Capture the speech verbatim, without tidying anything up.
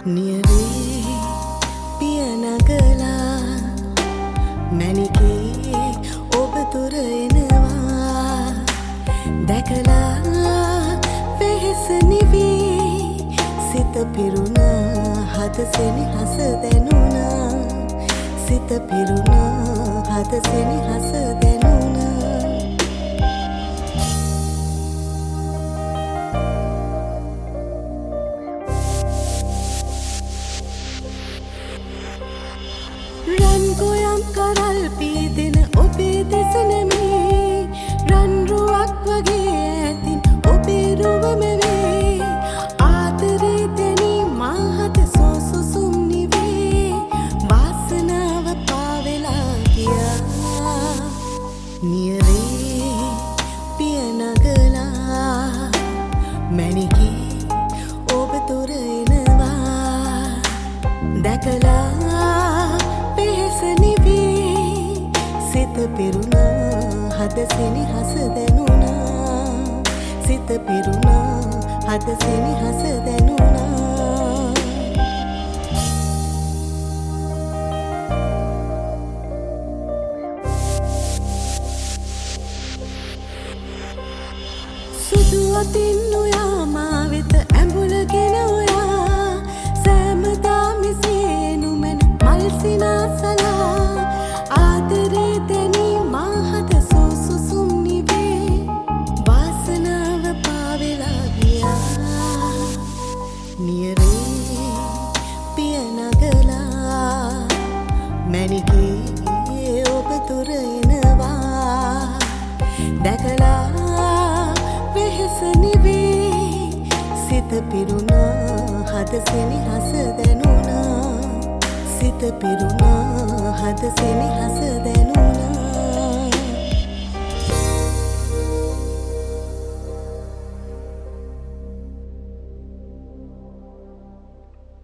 නියවේ පිය නගලා මැණිකේ ඔබ දුර එනවා දැකලා වෙහෙස නිවී සිත පිරුණා හද සෙනෙහස දැනුණා සිත පිරුණා හද සෙනෙහස දැනුණා රන් ගොයම් කරල් පීදෙන ඔබේ දෙස නෙමේ රන් රුවක් වගේ ඇතින් ඔබේ රුවම වේ ආදරේ දැනී මාහත සෝසුසුම් නිවේ වාසනාව පාවෙලා ගියා නියවේ පිය නගලා මැණිකේ ඔබ දුර එනවා දැකලා සිත පිරුණා හද සෙනෙහස දැනුණා සිත පිරුණා හද සෙනෙහස දැනුණා සුදු අතින් ඔයා මා වෙත ඇඹුලගෙන ඔයා සෑමදා මෙසේ නුමන මල් සිනාසලා ආදරේ දැනී මාහත සෝසුසුම් නිවේ වාසනාව පාවෙලා ගියා නියවේ පිය නගලා මැණිකේ ඔබ දුර එනවා දැකලා වෙහෙස නිවේ සිත පිරුණා හද සෙනෙහස දැනුණා සිත පිරුණා හද සෙනෙහස දැනුණා